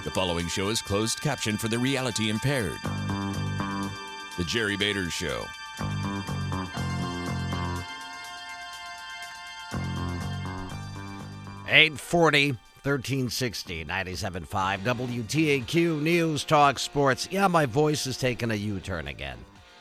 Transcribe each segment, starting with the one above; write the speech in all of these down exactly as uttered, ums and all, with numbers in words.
The following show is closed caption for the reality impaired. The Jerry Bader Show. eight forty, thirteen sixty, ninety-seven point five W T A Q News Talk Sports. Yeah, my voice is taking a U-turn again.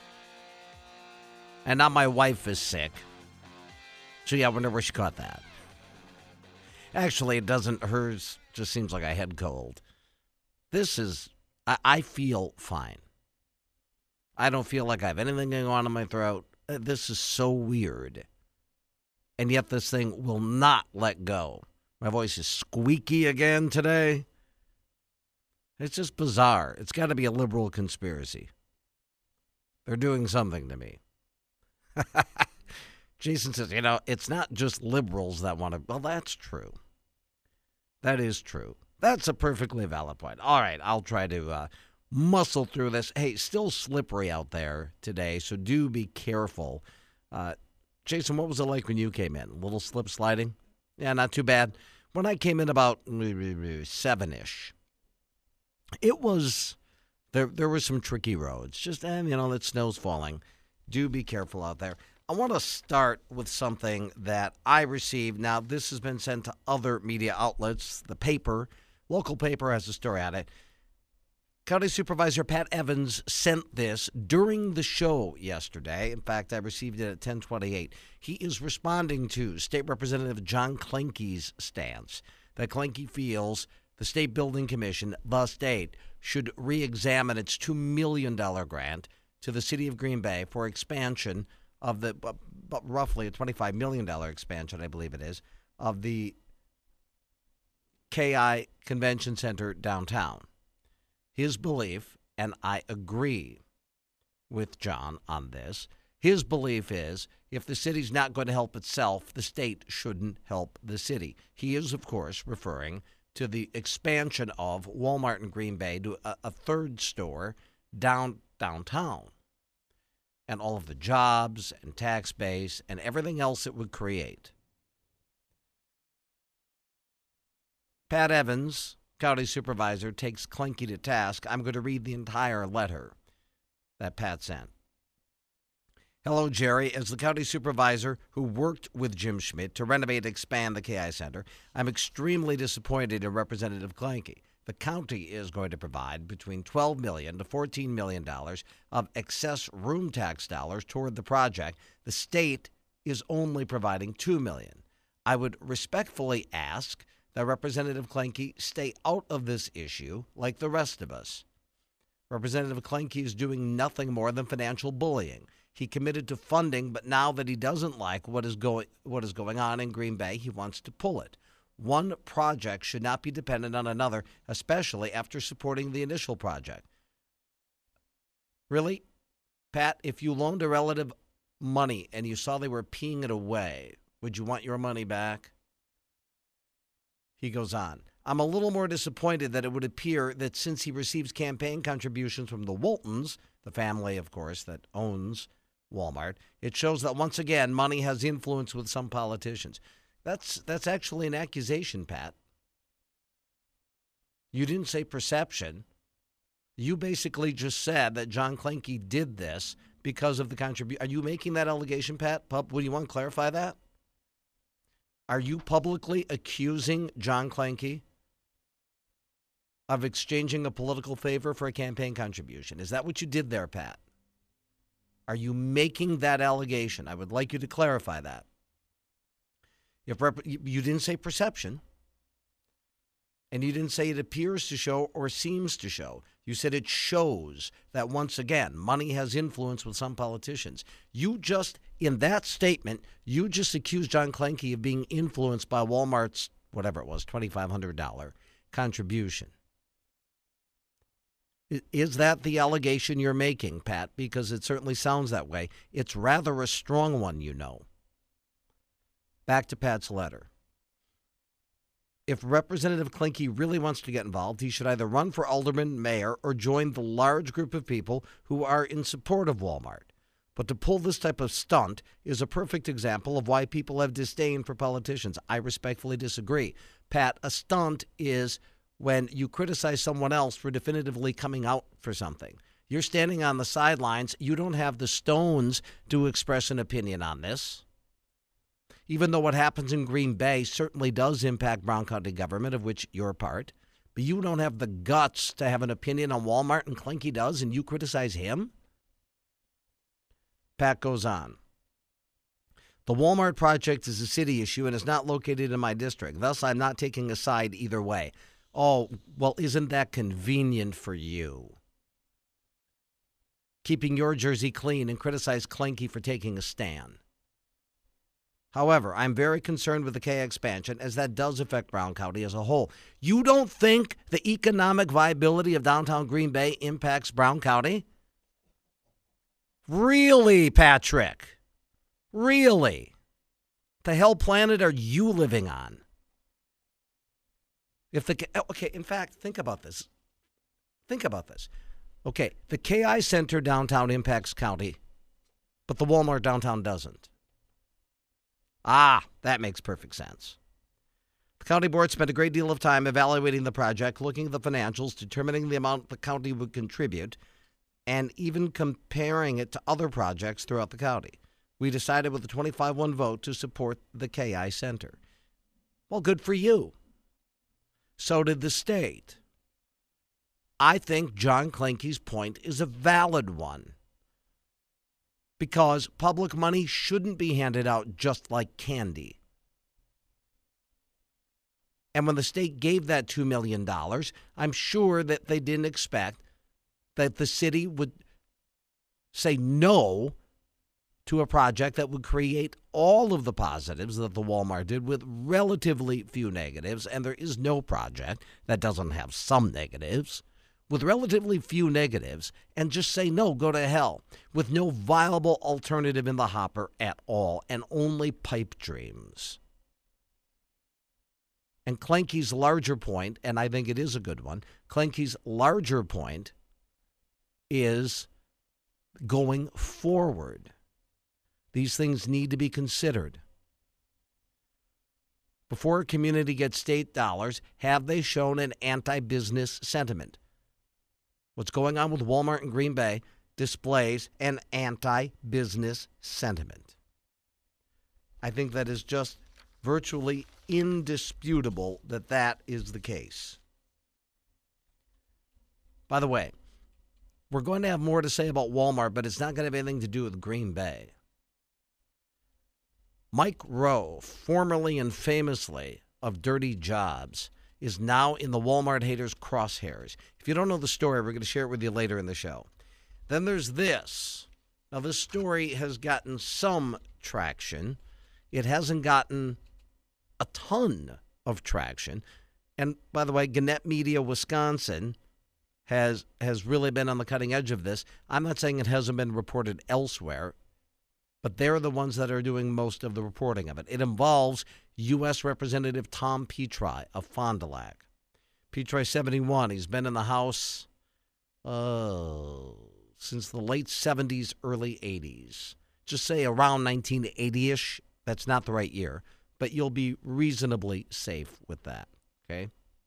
And now my wife is sick. So yeah, I wonder where she caught that. Actually, it doesn't. Hers just seems like a head cold. This is, I, I feel fine. I don't feel like I have anything going on in my throat. This is so weird. And yet this thing will not let go. My voice is squeaky again today. It's just bizarre. It's got to be a liberal conspiracy. They're doing something to me. Jason says, you know, it's not just liberals that want to. Well, that's true. That is true. That's a perfectly valid point. All right, I'll try to uh, muscle through this. Hey, still slippery out there today, so do be careful. Uh, Jason, what was it like when you came in? A little slip sliding? Yeah, not too bad. When I came in about seven-ish, it was, there There were some tricky roads. Just, eh, you know, that snow's falling. Do be careful out there. I want to start with something that I received. Now, this has been sent to other media outlets. The paper, local paper, has a story on it. County Supervisor Pat Evans sent this during the show yesterday. In fact, I received it at ten twenty-eight. He is responding to State Representative John Klenke's stance that Klenke feels the State Building Commission, the state, should re-examine its two million dollars grant to the city of Green Bay for expansion of the, uh, roughly a twenty-five million dollars expansion, I believe it is, of the K I Convention Center downtown. His belief, and I agree with John on this, his belief is if the city's not going to help itself, the state shouldn't help the city. He is, of course, referring to the expansion of Walmart in Green Bay to a, a third store down downtown and all of the jobs and tax base and everything else it would create. Pat Evans, County Supervisor, takes Klenke to task. I'm going to read the entire letter that Pat sent. Hello, Jerry. As the County Supervisor who worked with Jim Schmidt to renovate and expand the K I Center, I'm extremely disappointed in Representative Klenke. The county is going to provide between twelve million dollars to fourteen million dollars of excess room tax dollars toward the project. The state is only providing two million dollars. I would respectfully ask that Representative Klenke stay out of this issue like the rest of us. Representative Klenke is doing nothing more than financial bullying. He committed to funding, but now that he doesn't like what is going what is going on in Green Bay, he wants to pull it. One project should not be dependent on another, especially after supporting the initial project. Really? Pat, if you loaned a relative money and you saw they were peeing it away, would you want your money back? He goes on, I'm a little more disappointed that it would appear that since he receives campaign contributions from the Waltons, the family, of course, that owns Walmart, it shows that once again money has influence with some politicians. That's that's actually an accusation, Pat. You didn't say perception. You basically just said that John Klenke did this because of the contribution. Are you making that allegation, Pat? Pub, would you want to clarify that? Are you publicly accusing John Klenke of exchanging a political favor for a campaign contribution? Is that what you did there, Pat? Are you making that allegation? I would like you to clarify that. If rep- you didn't say perception, and you didn't say it appears to show or seems to show. You said it shows that, once again, money has influence with some politicians. You just, in that statement, you just accused John Klenke of being influenced by Walmart's, whatever it was, twenty-five hundred dollars contribution. Is that the allegation you're making, Pat? Because it certainly sounds that way. It's rather a strong one, you know. Back to Pat's letter. If Representative Klenke really wants to get involved, he should either run for alderman, mayor, or join the large group of people who are in support of Walmart. But to pull this type of stunt is a perfect example of why people have disdain for politicians. I respectfully disagree. Pat, a stunt is when you criticize someone else for definitively coming out for something. You're standing on the sidelines. You don't have the stones to express an opinion on this. Even though what happens in Green Bay certainly does impact Brown County government, of which you're a part, but you don't have the guts to have an opinion on Walmart, and Kleinke does, and you criticize him? Pat goes on. The Walmart project is a city issue and is not located in my district. Thus, I'm not taking a side either way. Oh, well, isn't that convenient for you? Keeping your jersey clean and criticize Kleinke for taking a stand. However, I'm very concerned with the K expansion, as that does affect Brown County as a whole. You don't think the economic viability of downtown Green Bay impacts Brown County? Really, Patrick? Really? The hell planet are you living on? If the okay, in fact, think about this. Think about this. Okay, the K I Center downtown impacts county, but the Walmart downtown doesn't. Ah, that makes perfect sense. The county board spent a great deal of time evaluating the project, looking at the financials, determining the amount the county would contribute, and even comparing it to other projects throughout the county. We decided with a twenty-five one vote to support the K I Center. Well, good for you. So did the state. I think John Kleinke's point is a valid one, because public money shouldn't be handed out just like candy. And when the state gave that two million dollars, I'm sure that they didn't expect that the city would say no to a project that would create all of the positives that the Walmart did with relatively few negatives. And there is no project that doesn't have some negatives. With relatively few negatives, and just say no, go to hell, with no viable alternative in the hopper at all, and only pipe dreams. And Kleinke's larger point, and I think it is a good one, Kleinke's larger point is going forward. These things need to be considered. Before a community gets state dollars, have they shown an anti-business sentiment? What's going on with Walmart in Green Bay displays an anti-business sentiment. I think that is just virtually indisputable that that is the case. By the way, we're going to have more to say about Walmart, but it's not going to have anything to do with Green Bay. Mike Rowe, formerly and famously of Dirty Jobs, is now in the Walmart haters' crosshairs. If you don't know the story, we're going to share it with you later in the show. Then there's this. Now, this story has gotten some traction. It hasn't gotten a ton of traction. And by the way, Gannett Media Wisconsin has has really been on the cutting edge of this. I'm not saying it hasn't been reported elsewhere, but they're the ones that are doing most of the reporting of it. It involves U S Representative Tom Petri of Fond du Lac. Petri, seventy-one. He's been in the House uh, since the late seventies, early eighties. Just say around nineteen eighty-ish. That's not the right year, but you'll be reasonably safe with that, okay?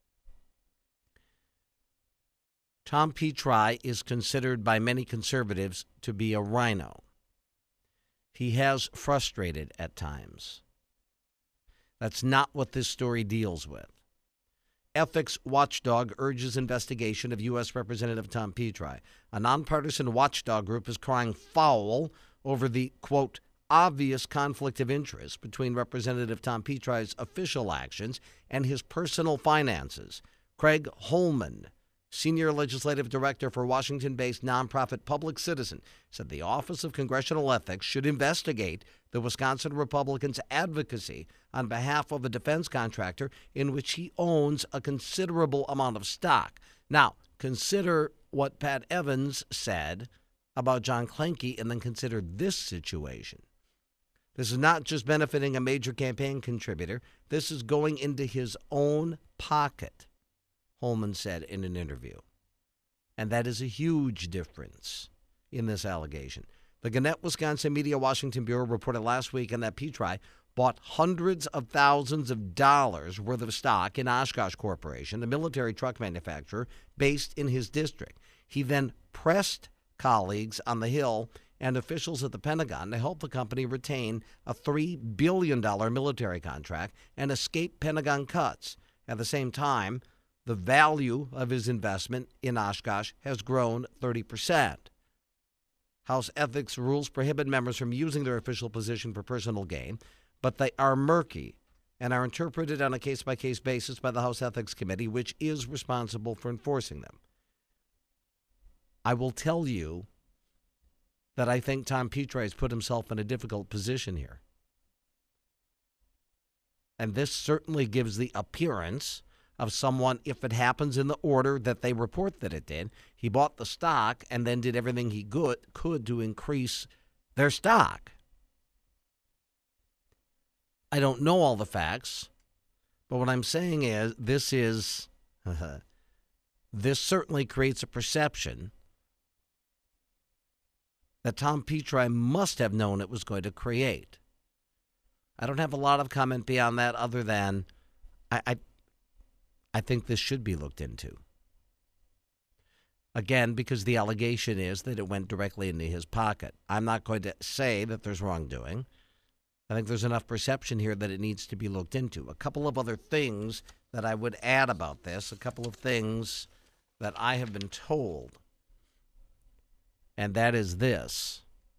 Tom Petri is considered by many conservatives to be a rhino. He has frustrated at times. That's not what this story deals with. Ethics Watchdog urges investigation of U S Representative Tom Petri. A nonpartisan watchdog group is crying foul over the, quote, obvious conflict of interest between Representative Tom Petri's official actions and his personal finances. Craig Holman, Senior Legislative Director for Washington-based nonprofit Public Citizen, said the Office of Congressional Ethics should investigate the Wisconsin Republican's advocacy on behalf of a defense contractor in which he owns a considerable amount of stock. Now, consider what Pat Evans said about John Kleinke, and then consider this situation. This is not just benefiting a major campaign contributor. This is going into his own pocket, Holman said in an interview. And that is a huge difference in this allegation. The Gannett, Wisconsin Media Washington Bureau reported last week on that Petri bought hundreds of thousands of dollars worth of stock in Oshkosh Corporation, a military truck manufacturer based in his district. He then pressed colleagues on the Hill and officials at the Pentagon to help the company retain a three billion dollars military contract and escape Pentagon cuts. At the same time, the value of his investment in Oshkosh has grown thirty percent. House ethics rules prohibit members from using their official position for personal gain, but they are murky and are interpreted on a case-by-case basis by the House Ethics Committee, which is responsible for enforcing them. I will tell you that I think Tom Petri has put himself in a difficult position here. And this certainly gives the appearance of someone, if it happens in the order that they report that it did, he bought the stock and then did everything he could, could to increase their stock. I don't know all the facts, but what I'm saying is this is, this certainly creates a perception that Tom Petri must have known it was going to create. I don't have a lot of comment beyond that other than I, I, I think this should be looked into. Again, because the allegation is that it went directly into his pocket. I'm not going to say that there's wrongdoing. I think there's enough perception here that it needs to be looked into. A couple of other things that I would add about this, a couple of things that I have been told, and that is this.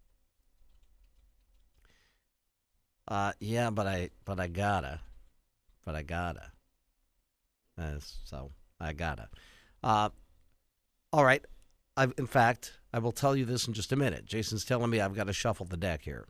Uh, yeah, but I, but I gotta, but I gotta. Uh, so I gotta. Uh, all right. I've, in fact, I will tell you this in just a minute. Jason's telling me I've got to shuffle the deck here.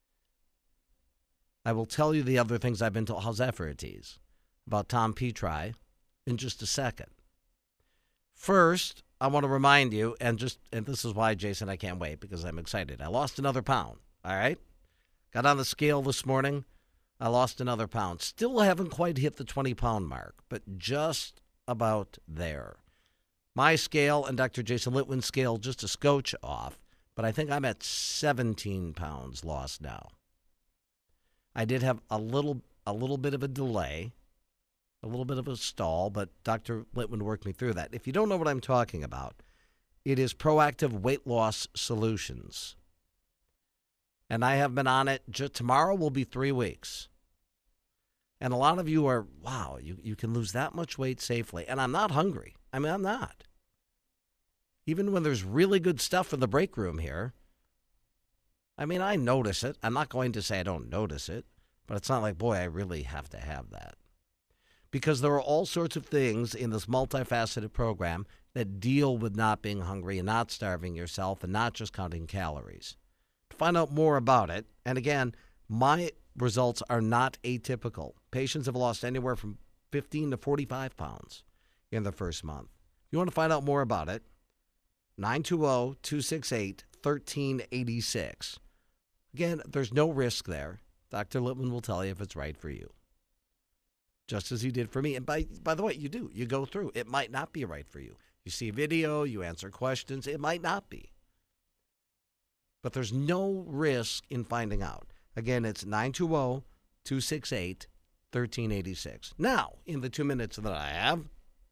I will tell you the other things I've been told. How's that for a tease? About Tom Petri in just a second. First, I want to remind you, and just and this is why, Jason, I can't wait, because I'm excited. I lost another pound, all right? Got on the scale this morning. I lost another pound. Still haven't quite hit the twenty-pound mark, but just about there. My scale and Doctor Jason Litwin's scale just a scotch off, but I think I'm at seventeen pounds lost now. I did have a little a little bit of a delay, a little bit of a stall, but Doctor Litwin worked me through that. If you don't know what I'm talking about, it is Proactive Weight Loss Solutions. And I have been on it. Just, tomorrow will be three weeks. And a lot of you are, wow, you, you can lose that much weight safely. And I'm not hungry. I mean, I'm not. Even when there's really good stuff in the break room here, I mean, I notice it. I'm not going to say I don't notice it, but it's not like, boy, I really have to have that. Because there are all sorts of things in this multifaceted program that deal with not being hungry and not starving yourself and not just counting calories. To find out more about it, and again, my results are not atypical. Patients have lost anywhere from fifteen to forty-five pounds in the first month. If you want to find out more about it, nine two zero, two six eight, one three eight six. Again, there's no risk there. Doctor Litwin will tell you if it's right for you. Just as he did for me. And by by the way, you do. You go through. It might not be right for you. You see a video, you answer questions. It might not be. But there's no risk in finding out. Again, it's nine two zero, two six eight, one three eight six. Now, in the two minutes that I have,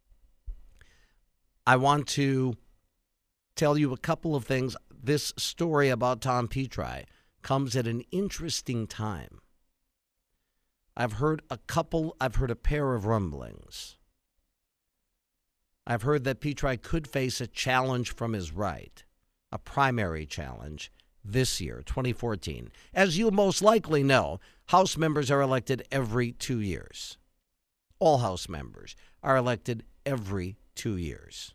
I want to tell you a couple of things. This story about Tom Petri comes at an interesting time. I've heard a couple, I've heard a pair of rumblings. I've heard that Petri could face a challenge from his right, a primary challenge this year, twenty fourteen. As you most likely know, House members are elected every two years. All House members are elected every two years.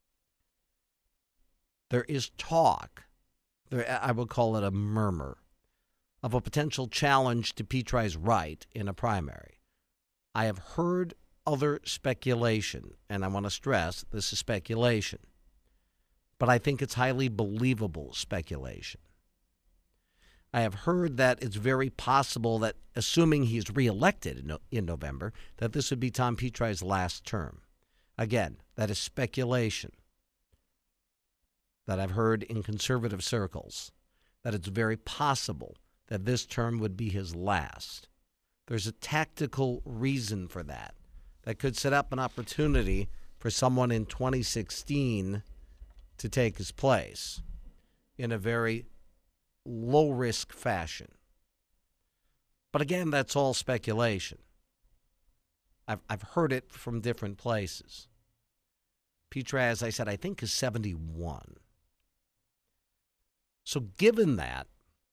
There is talk, there, I would call it a murmur, of a potential challenge to Petri's right in a primary. I have heard other speculation, and I want to stress this is speculation, but I think it's highly believable speculation. I have heard that it's very possible that, assuming he's reelected in, no- in November, that this would be Tom Petri's last term. Again, that is speculation that I've heard in conservative circles, that it's very possible that this term would be his last. There's a tactical reason for that. That could set up an opportunity for someone in twenty sixteen to take his place in a very low-risk fashion. But again, that's all speculation. I've, I've heard it from different places. Petry, as I said, I think is seventy-one. So given that,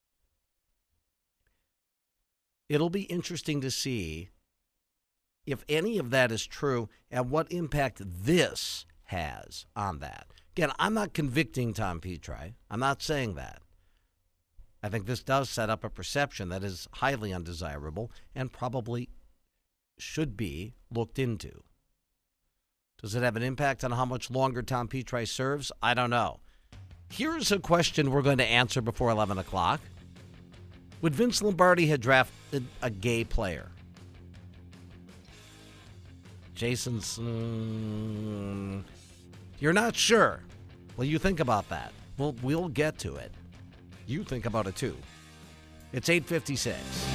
it'll be interesting to see if any of that is true and what impact this has on that. Again, I'm not convicting Tom Petry. I'm not saying that. I think this does set up a perception that is highly undesirable and probably should be looked into. Does it have an impact on how much longer Tom Petry serves? I don't know. Here's a question we're going to answer before eleven o'clock. Would Vince Lombardi have drafted a gay player? Jason's, mm, you're not sure. Well, you think about that. We'll, we'll get to it. You think about it too. It's eight fifty-six.